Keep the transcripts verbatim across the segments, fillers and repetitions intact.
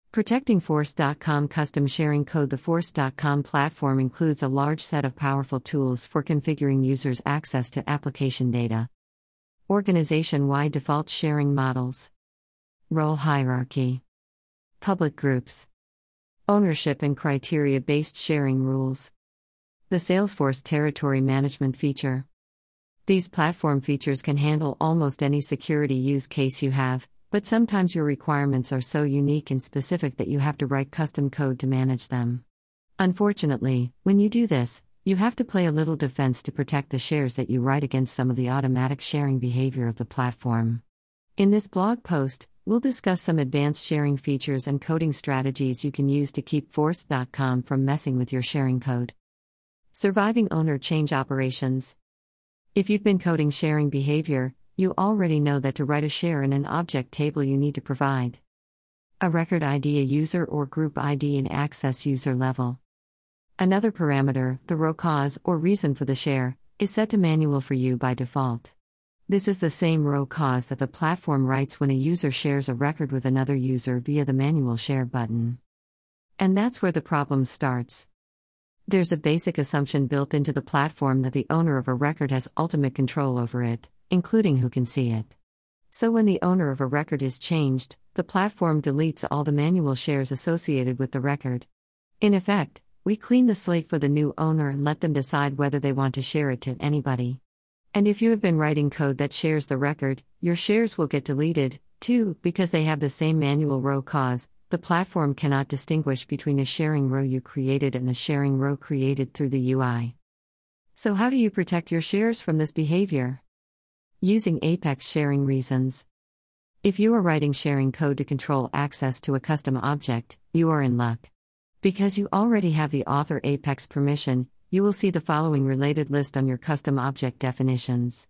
Protecting Force dot com Custom Sharing Code. The Force dot com platform includes a large set of powerful tools for configuring users' access to application data. Organization-wide default sharing models. Role hierarchy. Public groups. Ownership and criteria-based sharing rules. The Salesforce Territory Management feature. These platform features can handle almost any security use case you have, but sometimes your requirements are so unique and specific that you have to write custom code to manage them. Unfortunately, when you do this, you have to play a little defense to protect the shares that you write against some of the automatic sharing behavior of the platform. In this blog post, we'll discuss some advanced sharing features and coding strategies you can use to keep Force dot com from messing with your sharing code. Surviving owner change operations. If you've been coding sharing behavior, you already know that to write a share in an object table you need to provide a record I D, a user or group I D, and access user level. Another parameter, the row cause or reason for the share, is set to manual for you by default. This is the same row cause that the platform writes when a user shares a record with another user via the manual share button. And that's where the problem starts. There's a basic assumption built into the platform that the owner of a record has ultimate control over it, including who can see it. So when the owner of a record is changed, the platform deletes all the manual shares associated with the record. In effect, we clean the slate for the new owner and let them decide whether they want to share it to anybody. And if you have been writing code that shares the record, your shares will get deleted, too, because they have the same manual row cause. The platform cannot distinguish between a sharing row you created and a sharing row created through the U I. So how do you protect your shares from this behavior? Using Apex sharing reasons. If you are writing sharing code to control access to a custom object, you are in luck. Because you already have the author Apex permission, you will see the following related list on your custom object definitions.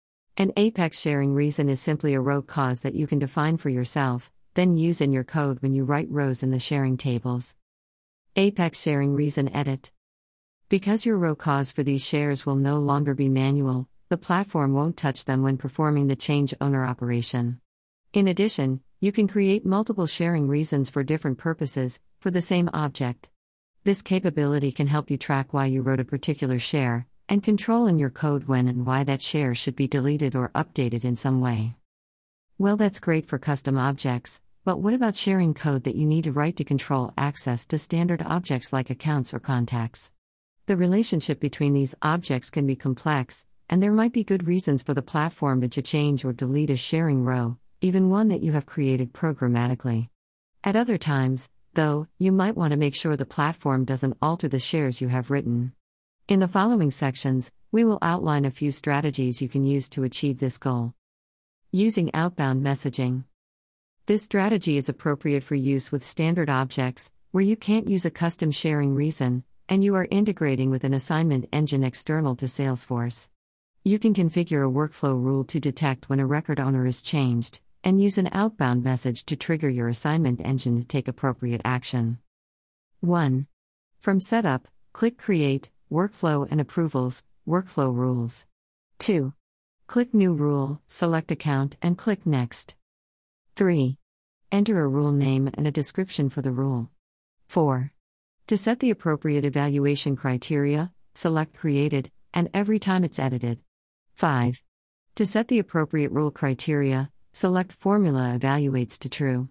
An Apex sharing reason is simply a row cause that you can define for yourself, then use in your code when you write rows in the sharing tables. Apex sharing reason edit. Because your row cause for these shares will no longer be manual, the platform won't touch them when performing the change owner operation. In addition, you can create multiple sharing reasons for different purposes, for the same object. This capability can help you track why you wrote a particular share, and control in your code when and why that share should be deleted or updated in some way. Well, that's great for custom objects, but what about sharing code that you need to write to control access to standard objects like accounts or contacts? The relationship between these objects can be complex, and there might be good reasons for the platform to change or delete a sharing row, even one that you have created programmatically. At other times, though, you might want to make sure the platform doesn't alter the shares you have written. In the following sections, we will outline a few strategies you can use to achieve this goal. Using outbound messaging. This strategy is appropriate for use with standard objects, where you can't use a custom sharing reason, and you are integrating with an assignment engine external to Salesforce. You can configure a workflow rule to detect when a record owner is changed, and use an outbound message to trigger your assignment engine to take appropriate action. one. From Setup, click Create, Workflow and Approvals, Workflow Rules. two. Click New Rule, select Account and click Next. three. Enter a rule name and a description for the rule. four. To set the appropriate evaluation criteria, select Created, and every time it's edited. five. To set the appropriate rule criteria, select Formula Evaluates to True.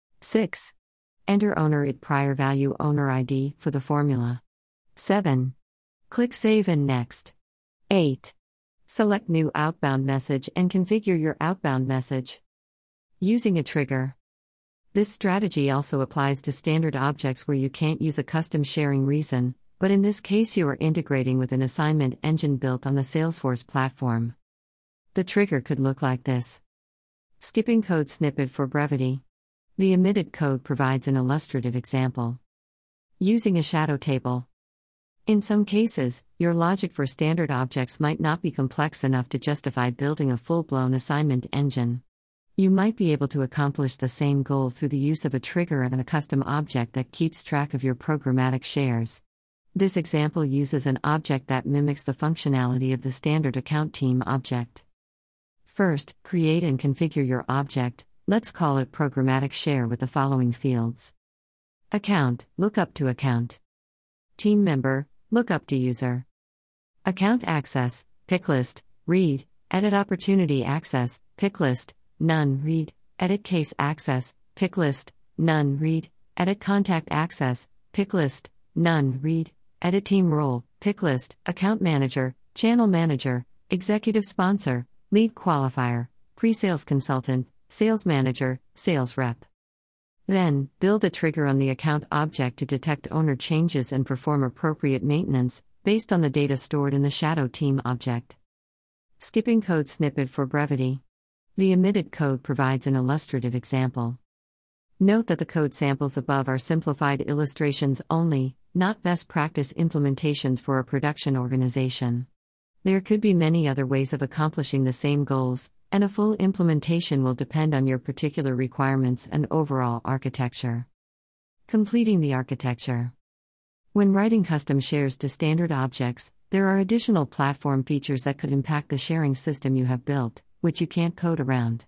six. Enter owner I D prior value owner I D for the formula. seven. Click Save and Next. eight. Select New Outbound Message and configure your outbound message. Using a trigger. This strategy also applies to standard objects where you can't use a custom sharing reason, but in this case you are integrating with an assignment engine built on the Salesforce platform. The trigger could look like this. Skipping code snippet for brevity. The omitted code provides an illustrative example. Using a shadow table. In some cases, your logic for standard objects might not be complex enough to justify building a full-blown assignment engine. You might be able to accomplish the same goal through the use of a trigger and a custom object that keeps track of your programmatic shares. This example uses an object that mimics the functionality of the standard account team object. First, create and configure your object. Let's call it programmatic share with the following fields. Account, lookup to account. Team member, lookup to user. Account access, pick list, read, edit opportunity access, pick list, none, read, edit case access, pick list, none, read, edit contact access, pick list, none, read, edit team role, pick list, account manager, channel manager, executive sponsor, lead qualifier, pre-sales consultant, sales manager, sales rep. Then, build a trigger on the account object to detect owner changes and perform appropriate maintenance, based on the data stored in the shadow team object. Skipping code snippet for brevity. The omitted code provides an illustrative example. Note that the code samples above are simplified illustrations only, not best practice implementations for a production organization. There could be many other ways of accomplishing the same goals, and a full implementation will depend on your particular requirements and overall architecture. Completing the architecture. When writing custom shares to standard objects, there are additional platform features that could impact the sharing system you have built, which you can't code around.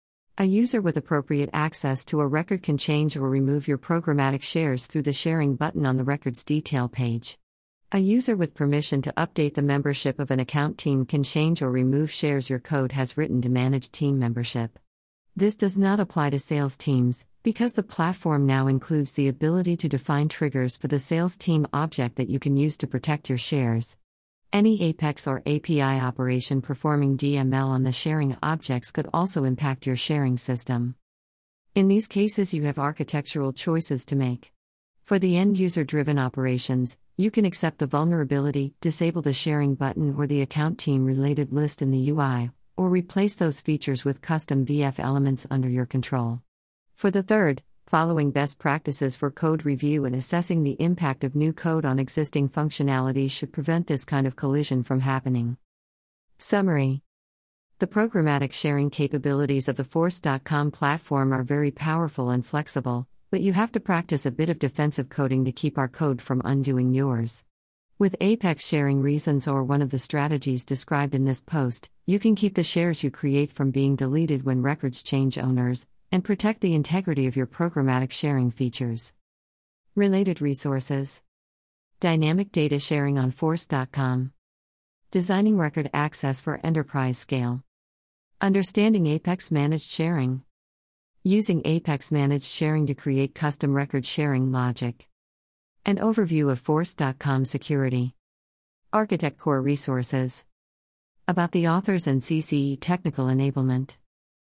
A user with appropriate access to a record can change or remove your programmatic shares through the sharing button on the record's detail page. A user with permission to update the membership of an account team can change or remove shares your code has written to manage team membership. This does not apply to sales teams, because the platform now includes the ability to define triggers for the sales team object that you can use to protect your shares. Any Apex or A P I operation performing D M L on the sharing objects could also impact your sharing system. In these cases, you have architectural choices to make. For the end-user driven operations, you can accept the vulnerability, disable the sharing button or the account team related list in the U I, or replace those features with custom V F elements under your control. For the third, following best practices for code review and assessing the impact of new code on existing functionality should prevent this kind of collision from happening. Summary. The programmatic sharing capabilities of the Force dot com platform are very powerful and flexible, but you have to practice a bit of defensive coding to keep our code from undoing yours. With Apex sharing reasons or one of the strategies described in this post, you can keep the shares you create from being deleted when records change owners, and protect the integrity of your programmatic sharing features. Related resources. Dynamic data sharing on Force dot com. Designing record access for enterprise scale. Understanding Apex managed sharing. Using Apex managed sharing to create custom record sharing logic. An overview of Force dot com security. Architect core resources. About the authors and C C E technical enablement.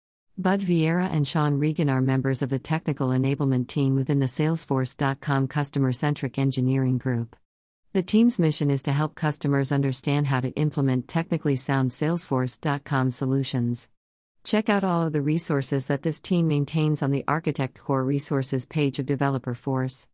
Bud Vieira and Sean Regan are members of the technical enablement team within the Salesforce dot com customer-centric engineering group. The team's mission is to help customers understand how to implement technically sound Salesforce dot com solutions. Check out all of the resources that this team maintains on the Architect Core Resources page of Developer Force.